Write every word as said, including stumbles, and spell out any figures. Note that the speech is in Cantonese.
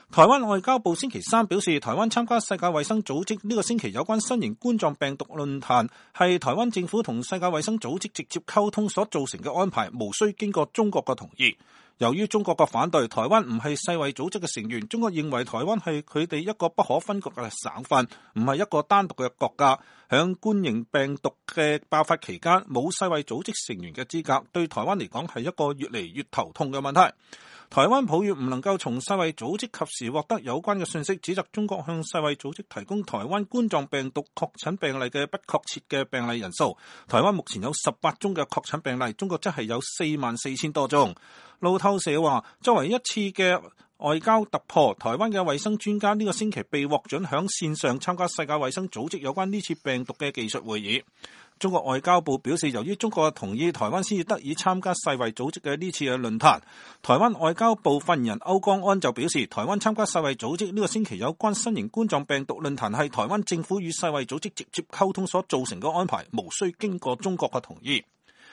台灣外交部星期三表示，台灣參加世界衛生組織呢個星期有關新型冠狀病毒論壇，係台灣政府同世界衛生組織直接溝通所造成嘅安排，無需經過中國嘅同意。由於中國嘅反對，台灣唔係世衛組織嘅成員，中國認為台灣係佢哋一個不可分割嘅省份，唔係一個單獨嘅國家。響冠型病毒嘅爆發期間，冇世衛組織成員嘅資格，對台灣嚟講係一個越嚟越頭痛嘅問題。台灣抱怨唔能夠從世衛組織及時獲得有關嘅信息，指責中國向世衛組織提供台灣冠狀病毒確診病例嘅不確切嘅病例人數。台灣目前有十八宗嘅確診病例，中國則係有四萬四千多宗。路透社話，作為一次嘅外交突破，台灣嘅衛生專家呢個星期被獲准響線上參加世界衛生組織有關呢次病毒嘅技術會議。中國外交部表示，由於中國嘅同意，台灣先至得以參加世衛組織嘅呢次嘅論壇。台灣外交部發言人歐江安就表示，台灣參加世衛組織呢個星期有關新型冠狀病毒論壇係台灣政府與世衛組織直接溝通所造成嘅安排，無需經過中國嘅同意。